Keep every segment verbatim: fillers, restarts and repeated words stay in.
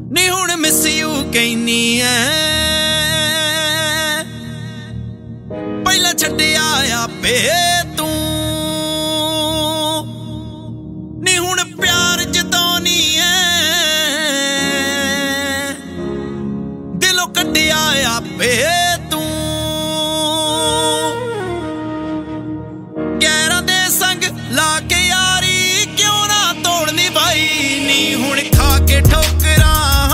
ਨੀ ਹੁਣ miss you ਕਹਿਨੀ ਐ ਪਹਿਲਾਂ ਛੱਡਿਆ ਆਪੇ ਤੂੰ ਨੀ ਹੁਣ ਪਿਆਰ ਜਤਾਉਣੀ ਐ ਦਿਲੋਂ ਕੱਢਿਆ ਆਪੇ ਤੂੰ ਗੈਰਾਂ ਦੇ ਸੰਗ ਲਾ ਕੇ ਯਾਰੀ ਕਿਉਂ ਨਾ ਤੋੜਨੀ ਬਾਈ ਨੀ ਹੁਣ ਖਾ ਕੇ ਠੋਕਰਾਂ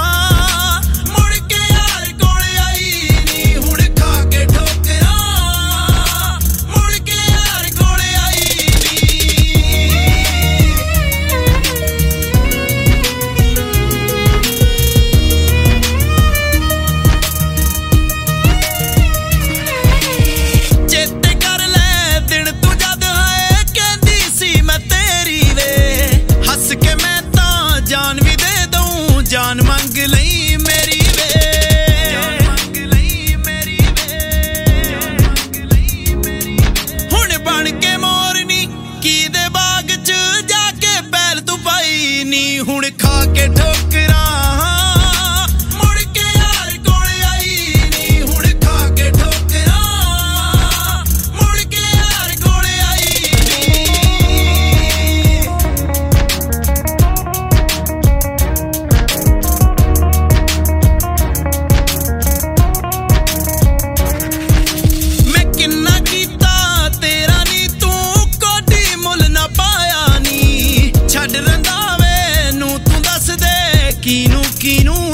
जान मंग लई मेरी वे जान मंग लई मेरी वे हुण बन के मोरनी की दे बाग च जाके पैर तू पाई नी हुण खा के ठोकरा मुड़ के यार कोल आई नी हुण खा के ठोकरा मुड़ के यार कोल आई कीनू कीनू